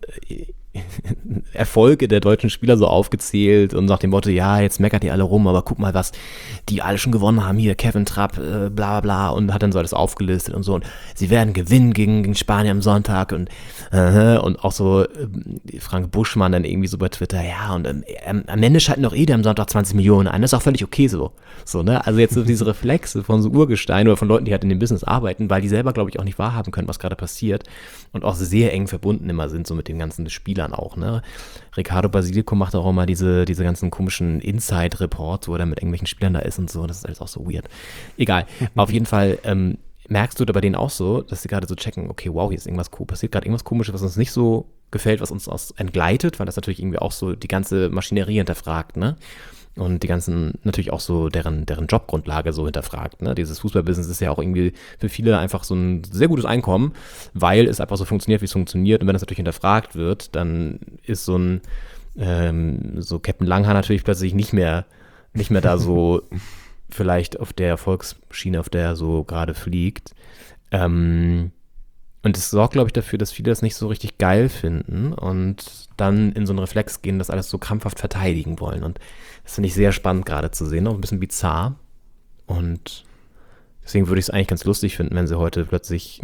H: Erfolge der deutschen Spieler so aufgezählt und nach dem Motto, ja, jetzt meckert ihr alle rum, aber guck mal, was die alle schon gewonnen haben, hier Kevin Trapp, äh, bla bla, und hat dann so alles aufgelistet und so, und sie werden gewinnen gegen, gegen Spanien am Sonntag und äh, und auch so äh, Frank Buschmann dann irgendwie so bei Twitter, ja, und ähm, am Ende schalten doch eh der am Sonntag zwanzig Millionen ein, das ist auch völlig okay so, so, ne, also jetzt so diese Reflexe von so Urgestein oder von Leuten, die halt in dem Business arbeiten, weil die selber, glaube ich, auch nicht wahrhaben können, was gerade passiert und auch sehr eng verbunden immer sind, so mit den ganzen Spielern auch, ne. Riccardo Basilico macht auch immer diese, diese ganzen komischen Inside-Reports, wo er dann mit irgendwelchen Spielern da ist und so, das ist alles auch so weird. Egal, auf jeden Fall ähm, merkst du da bei denen auch so, dass sie gerade so checken, okay, wow, hier ist irgendwas cool, passiert gerade irgendwas Komisches, was uns nicht so gefällt, was uns aus entgleitet, weil das natürlich irgendwie auch so die ganze Maschinerie hinterfragt, ne. Und die ganzen, natürlich auch so deren, deren Jobgrundlage so hinterfragt, ne? Dieses Fußballbusiness ist ja auch irgendwie für viele einfach so ein sehr gutes Einkommen, weil es einfach so funktioniert, wie es funktioniert. Und wenn das natürlich hinterfragt wird, dann ist so ein, ähm, so Captain Langhaar natürlich plötzlich nicht mehr, nicht mehr da so vielleicht auf der Erfolgsschiene, auf der er so gerade fliegt. Ähm, und es sorgt, glaube ich, dafür, dass viele das nicht so richtig geil finden und dann in so einen Reflex gehen, das alles so krampfhaft verteidigen wollen. Und das finde ich sehr spannend gerade zu sehen, auch ein bisschen bizarr. Und deswegen würde ich es eigentlich ganz lustig finden, wenn sie heute plötzlich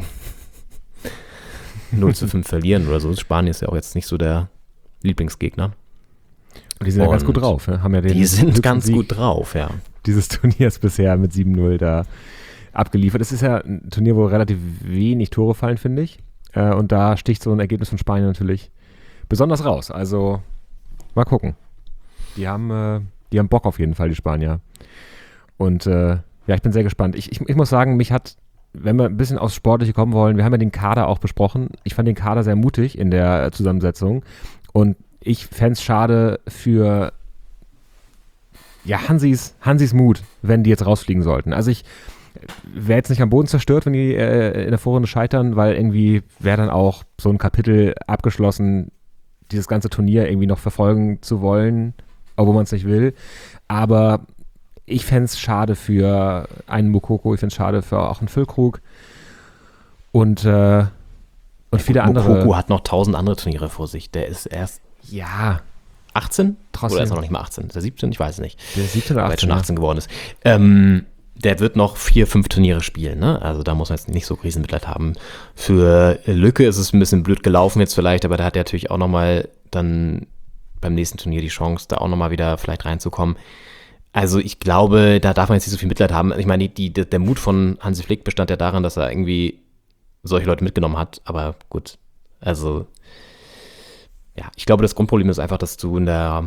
H: null zu fünf verlieren oder so. Spanien ist ja auch jetzt nicht so der Lieblingsgegner.
G: Und die sind ja ganz gut drauf. Ne? Haben ja den
H: die sind ganz
G: Sieg
H: gut drauf, ja.
G: Dieses Turniers bisher mit sieben null da abgeliefert. Es ist ja ein Turnier, wo relativ wenig Tore fallen, finde ich. Äh, und da sticht so ein Ergebnis von Spanien natürlich besonders raus. Also mal gucken. Die haben, äh, die haben Bock auf jeden Fall, die Spanier. Und äh, ja, ich bin sehr gespannt. Ich, ich, ich muss sagen, mich hat, wenn wir ein bisschen aufs Sportliche kommen wollen, wir haben ja den Kader auch besprochen. Ich fand den Kader sehr mutig in der Zusammensetzung. Und ich fände es schade für ja, Hansis, Hansis Mut, wenn die jetzt rausfliegen sollten. Also ich wäre jetzt nicht am Boden zerstört, wenn die äh, in der Vorrunde scheitern, weil irgendwie wäre dann auch so ein Kapitel abgeschlossen, dieses ganze Turnier irgendwie noch verfolgen zu wollen, obwohl man es nicht will. Aber ich fände es schade für einen Mukoko, ich fände es schade für auch einen Füllkrug und, äh, und viele andere.
H: Mukoko hat noch tausend andere Turniere vor sich. Der ist erst
G: ja
H: achtzehn?
G: Trotzdem.
H: Oder ist er noch nicht mal achtzehn? Ist er siebzehn? Ich weiß es nicht.
G: Der siebzehn oder
H: Weil er jetzt schon
G: achtzehn,
H: achtzehn geworden ist. Ähm, der wird noch vier, fünf Turniere spielen, ne? Also da muss man jetzt nicht so Riesenmitleid haben. Für Lücke ist es ein bisschen blöd gelaufen jetzt vielleicht, aber da hat er natürlich auch nochmal dann beim nächsten Turnier die Chance, da auch nochmal wieder vielleicht reinzukommen. Also ich glaube, da darf man jetzt nicht so viel Mitleid haben. Ich meine, die, die, der Mut von Hansi Flick bestand ja darin, dass er irgendwie solche Leute mitgenommen hat. Aber gut, also ja, ich glaube, das Grundproblem ist einfach, dass du in der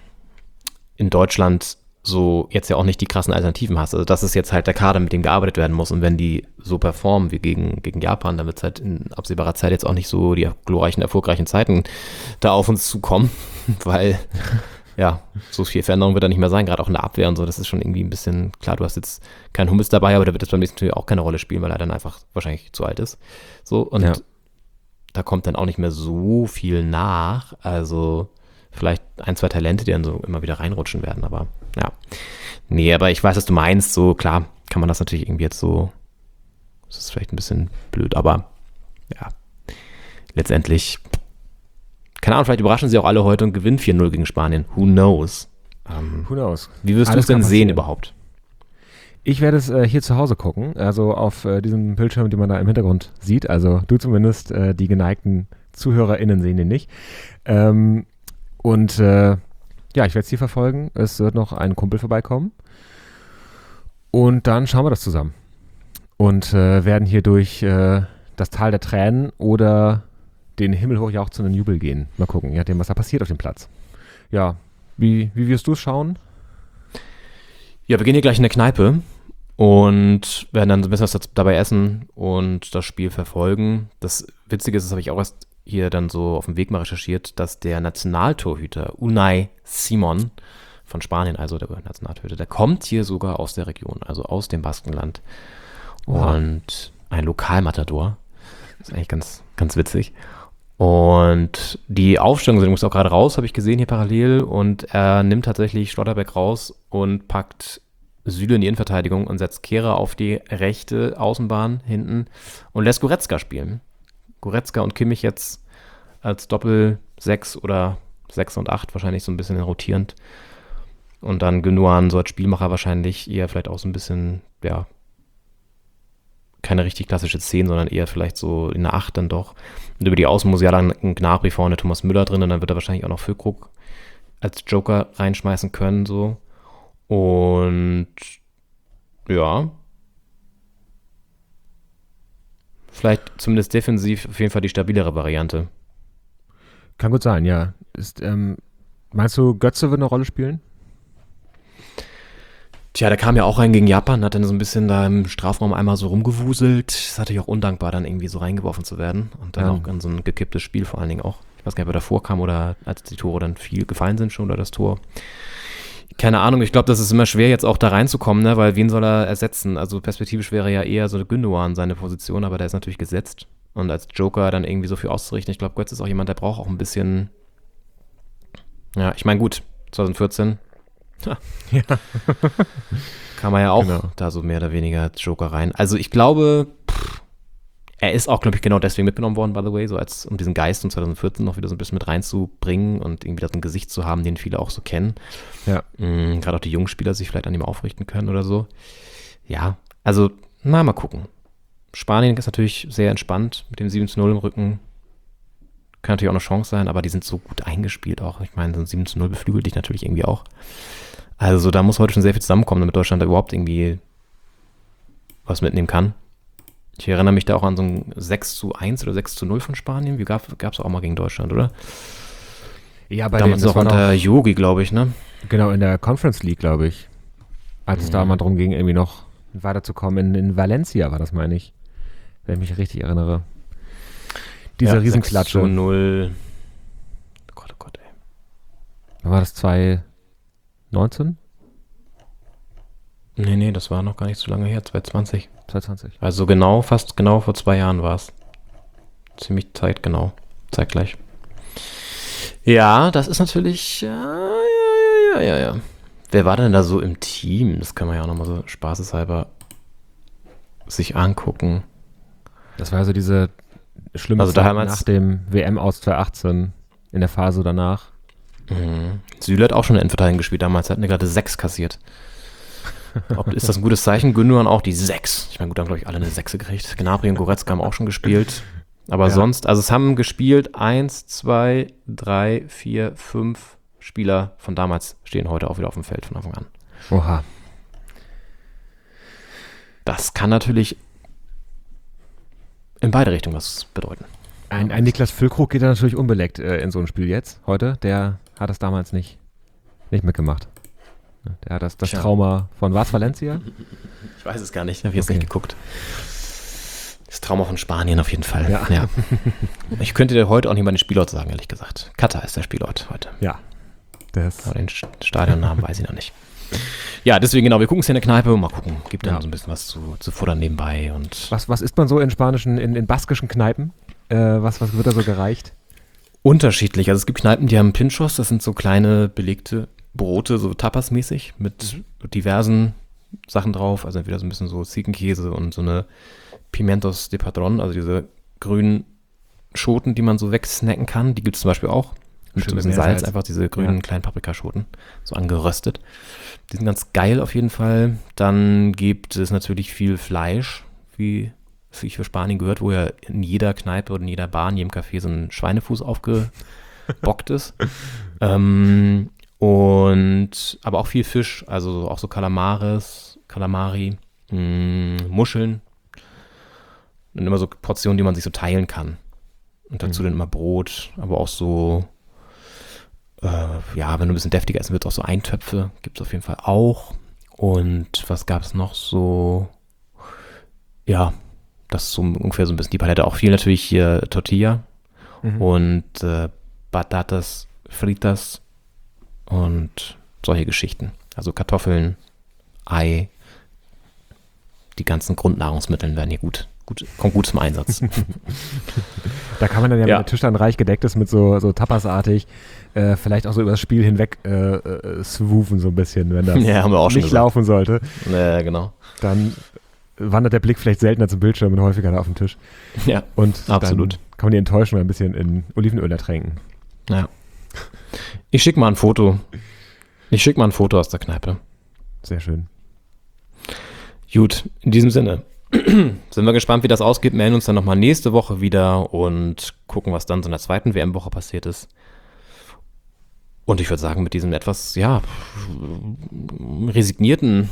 H: in Deutschland so jetzt ja auch nicht die krassen Alternativen hast. Also das ist jetzt halt der Kader, mit dem gearbeitet werden muss. Und wenn die so performen wie gegen, gegen Japan, dann wird es halt in absehbarer Zeit jetzt auch nicht so die glorreichen, erfolgreichen Zeiten da auf uns zukommen, weil ja, so viel Veränderung wird da nicht mehr sein, gerade auch in der Abwehr und so. Das ist schon irgendwie ein bisschen, klar, du hast jetzt keinen Hummels dabei, aber der wird jetzt beim nächsten Turnier auch keine Rolle spielen, weil er dann einfach wahrscheinlich zu alt ist. So, und
G: ja.
H: da kommt dann auch nicht mehr so viel nach. Also vielleicht ein, zwei Talente, die dann so immer wieder reinrutschen werden, aber ja. Nee, aber ich weiß, was du meinst. So, klar, kann man das natürlich irgendwie jetzt so, das ist vielleicht ein bisschen blöd, aber ja, letztendlich, keine Ahnung, vielleicht überraschen sie auch alle heute und gewinnen vier null gegen Spanien. Who knows? Ähm,
G: Who knows?
H: Wie wirst du
G: Alles
H: es denn
G: kann
H: sehen
G: passieren.
H: überhaupt?
G: Ich werde es äh, hier zu Hause gucken, also auf äh, diesem Bildschirm, den man da im Hintergrund sieht. Also du zumindest, äh, die geneigten ZuhörerInnen sehen den nicht. Ähm, und äh, ja, ich werde es hier verfolgen. Es wird noch ein Kumpel vorbeikommen. Und dann schauen wir das zusammen. Und äh, werden hier durch äh, das Tal der Tränen oder den himmelhoch jauchzenden Jubel gehen. Mal gucken, je nachdem, was da passiert auf dem Platz. Ja, wie, wie wirst du es schauen?
H: Ja, wir gehen hier gleich in der Kneipe und werden dann ein bisschen was dabei essen und das Spiel verfolgen. Das Witzige ist, das habe ich auch erst hier dann so auf dem Weg mal recherchiert, dass der Nationaltorhüter Unai Simon von Spanien, also der Nationaltorhüter, der kommt hier sogar aus der Region, also aus dem Baskenland.
G: Wow.
H: Und ein Lokalmatador. Das ist eigentlich ganz, ganz witzig. Und die Aufstellung, die muss auch gerade raus, habe ich gesehen hier parallel. Und er nimmt tatsächlich Schlotterbeck raus und packt Süle in die Innenverteidigung und setzt Kehrer auf die rechte Außenbahn hinten und lässt Goretzka spielen. Goretzka und Kimmich jetzt als Doppel-Sechs oder Sechs und Acht wahrscheinlich so ein bisschen rotierend. Und dann Gündogan so als Spielmacher wahrscheinlich eher vielleicht auch so ein bisschen, ja, keine richtig klassische Zehn, sondern eher vielleicht so in der Acht dann doch. Und über die Außen muss ja dann ein Gnabry vorne, Thomas Müller drin und dann wird er wahrscheinlich auch noch Füllkrug als Joker reinschmeißen können, so. Und ja, vielleicht zumindest defensiv auf jeden Fall die stabilere Variante.
G: Kann gut sein, ja. Ist, ähm, meinst du, Götze wird eine Rolle spielen?
H: Tja, der kam ja auch rein gegen Japan, hat dann so ein bisschen da im Strafraum einmal so rumgewuselt. Ist natürlich auch undankbar, dann irgendwie so reingeworfen zu werden. Und dann
G: Ja.
H: auch in so ein gekipptes Spiel vor allen Dingen auch. Ich weiß gar nicht, ob er davor kam oder als die Tore dann viel gefallen sind schon oder das Tor. Keine Ahnung, ich glaube, das ist immer schwer jetzt auch da reinzukommen, ne? Weil wen soll er ersetzen? Also perspektivisch wäre ja eher so Gündogan seine Position, aber der ist natürlich gesetzt. Und als Joker dann irgendwie so viel auszurichten. Ich glaube, Götze ist auch jemand, der braucht auch ein bisschen, ja, ich meine gut, zwanzig vierzehn
G: Ja.
H: kam er ja auch
G: Genau.
H: da so mehr oder weniger als Joker rein. Also ich glaube, pff, er ist auch, glaube ich, genau deswegen mitgenommen worden, by the way, so als um diesen Geist um zwanzig vierzehn noch wieder so ein bisschen mit reinzubringen und irgendwie das ein Gesicht zu haben, den viele auch so kennen.
G: Ja.
H: Mhm, gerade auch die jungen Spieler sich vielleicht an ihm aufrichten können oder so. Ja, also, na, mal gucken. Spanien ist natürlich sehr entspannt mit dem sieben zu null im Rücken. Kann natürlich auch eine Chance sein, aber die sind so gut eingespielt auch. Ich meine, so ein sieben zu null beflügelt dich natürlich irgendwie auch. Also da muss heute schon sehr viel zusammenkommen, damit Deutschland da überhaupt irgendwie was mitnehmen kann. Ich erinnere mich da auch an so ein sechs zu eins oder sechs zu null von Spanien. Wie gab es auch mal gegen Deutschland, oder?
G: Ja, bei
H: Damals
G: dem, das
H: noch
G: war
H: unter
G: noch,
H: Yogi, glaube ich, ne?
G: genau, in der Conference League, glaube ich. Als es da mal drum ging, irgendwie noch weiterzukommen. In, in Valencia war das, meine ich. Wenn ich mich richtig erinnere. Diese
H: Ja,
G: Riesenklatsche.
H: sechs zu null. Oh Gott, oh Gott, ey.
G: Wann war das? zwanzig neunzehn?
H: Nee, nee, das war noch gar nicht so lange her, zwanzig zwanzig.
G: zwanzig zwanzig.
H: Also genau, fast genau vor zwei Jahren war es. Ziemlich zeitgenau, zeitgleich. Ja, das ist natürlich, ja, ja, ja, ja, ja. Wer war denn da so im Team? Das können wir ja auch nochmal so spaßeshalber sich angucken.
G: Das war also diese schlimme
H: Also
G: Zeit
H: damals-
G: nach dem W M aus zwanzig achtzehn, in der Phase danach.
H: Mhm. Süle hat auch schon eine Endverteidigung gespielt damals, hat eine gerade sechs kassiert. Ob, ist das ein gutes Zeichen? Gündogan auch die sechs. Ich meine, gut, da haben, glaube ich, alle eine sechs gekriegt. Gnabry und Goretzka haben auch schon gespielt. Aber
G: Ja.
H: sonst, also es haben gespielt eins, zwei, drei, vier, fünf Spieler von damals stehen heute auch wieder auf dem Feld von Anfang an.
G: Oha.
H: Das kann natürlich in beide Richtungen was bedeuten.
G: Ein, ein Niklas Füllkrug geht da natürlich unbeleckt äh, in so ein Spiel jetzt, heute. Der hat das damals nicht, nicht mitgemacht. Der hat das, das
H: Tja.
G: Trauma von, war es Valencia?
H: Ich weiß es gar nicht, habe ich jetzt
G: Okay.
H: nicht geguckt. Das Trauma von Spanien auf jeden Fall.
G: Ja.
H: Ich könnte dir heute auch nicht mal den Spielort sagen, ehrlich gesagt. Katar ist der Spielort heute.
G: Ja. Das,
H: Aber den St- Stadionnamen weiß ich noch nicht. Ja, deswegen genau, wir gucken es hier in der Kneipe und mal gucken. Gibt dann
G: Ja.
H: so ein bisschen was zu, zu futtern nebenbei. Und
G: was, was isst man so in spanischen, in, in baskischen Kneipen? Äh, was, was wird da so gereicht?
H: unterschiedlich. Also es gibt Kneipen, die haben Pinchos, das sind so kleine belegte Brote, so Tapas-mäßig, mit diversen Sachen drauf. Also entweder so ein bisschen so Ziegenkäse und so eine Pimientos de Padron, also diese grünen Schoten, die man so wegsnacken kann. Die gibt es zum Beispiel auch. Mit so ein bisschen Salz, einfach diese grünen
G: Ja.
H: kleinen Paprikaschoten, so angeröstet. Die sind ganz geil auf jeden Fall. Dann gibt es natürlich viel Fleisch, wie es sich für Spanien gehört, wo ja in jeder Kneipe oder in jeder Bar, in jedem Café so ein Schweinefuß aufgebockt ist. ähm, und aber auch viel Fisch, also auch so Kalamares, Kalamari, mh, Muscheln. Und immer so Portionen, die man sich so teilen kann. Und dazu
G: Mhm.
H: dann immer Brot, aber auch so, äh, ja, wenn du ein bisschen deftiger essen willst, auch so Eintöpfe gibt es auf jeden Fall auch. Und was gab es noch so? Ja, das ist so ungefähr so ein bisschen die Palette. Auch viel natürlich hier Tortilla
G: Mhm.
H: und äh, Batatas Fritas und solche Geschichten. Also Kartoffeln, Ei, die ganzen Grundnahrungsmittel werden hier gut, gut kommt gut zum Einsatz.
G: Da kann man dann ja,
H: Ja.
G: wenn der Tisch dann reich gedeckt ist mit so, so Tapasartig, äh, vielleicht auch so über das Spiel hinweg äh, äh, swoofen so ein bisschen, wenn das
H: Ja, haben wir auch schon
G: nicht
H: gesagt.
G: laufen sollte.
H: Ja, genau.
G: Dann wandert der Blick vielleicht seltener zum Bildschirm und häufiger da auf den Tisch.
H: Ja,
G: Und
H: Absolut.
G: dann kann man die Enttäuschung ein bisschen in Olivenöl ertränken.
H: ja. Ich schicke mal ein Foto. Ich schicke mal ein Foto aus der Kneipe.
G: Sehr schön.
H: Gut, in diesem Sinne sind wir gespannt, wie das ausgeht. Melden uns dann nochmal nächste Woche wieder und gucken, was dann so in der zweiten W M-Woche passiert ist. Und ich würde sagen, mit diesem etwas, ja, resignierten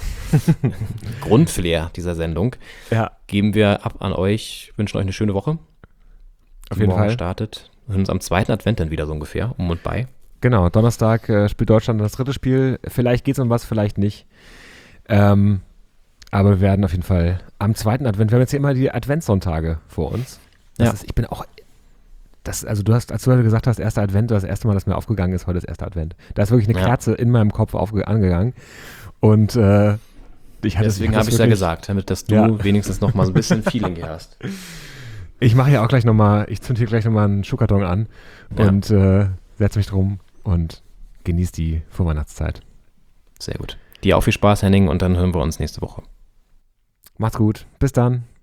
H: Grundflair dieser Sendung
G: Ja,
H: geben wir ab an euch, wünschen euch eine schöne Woche.
G: auf
H: Die
G: jeden
H: morgen
G: Fall.
H: startet. Wir sind uns am zweiten Advent dann wieder so ungefähr, um und bei.
G: Genau, Donnerstag äh, spielt Deutschland das dritte Spiel. Vielleicht geht es um was, vielleicht nicht. Ähm, aber wir werden auf jeden Fall am zweiten Advent, wir haben jetzt hier immer die Adventssonntage vor uns. Das
H: Ja.
G: ist, ich bin auch, das, also du hast, als du heute gesagt hast, erster Advent, das erste Mal, dass mir aufgegangen ist, heute ist erster Advent. Da ist wirklich eine
H: Ja.
G: Kerze in meinem Kopf aufge angegangen. Und äh, ich hatte
H: Deswegen
G: das
H: habe ich es ja
G: wirklich-
H: gesagt, damit dass du
G: Ja.
H: wenigstens noch mal so ein bisschen Feeling hier hast.
G: Ich mache ja auch gleich nochmal, ich zünd hier gleich nochmal einen Schuhkarton an
H: Ja.
G: und äh, setze mich drum und genieße die Vorweihnachtszeit.
H: Sehr gut. Dir auch viel Spaß, Henning, und dann hören wir uns nächste Woche.
G: Macht's gut. Bis dann.